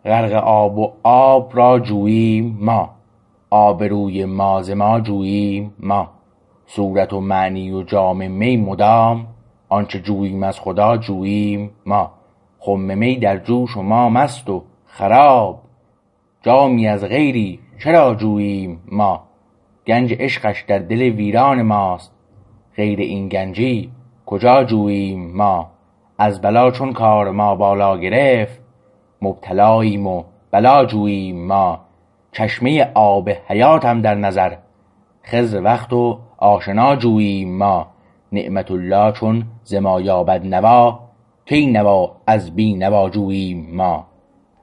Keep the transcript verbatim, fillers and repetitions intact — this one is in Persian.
غرق آب و آب را جوییم ما آبروی ما ز ما جوییم ما صورت و معنی و جام می مدام آنچه جوییم از خدا جوییم ما خم می در جوش و ما مست و خراب جامی از غیری چرا جوییم ما گنج عشقش در دل ویران ماست غیر این گنجی کجا جوییم ما از بلا چون کار ما بالا گرفت مبتلاییم و بلا جوییم ما چشمه آب حیاتم در نظر خضر وقت و آشنا جوییم ما نعمت الله چون ز ما یابد نوا کی نوا از بی نوا جوییم ما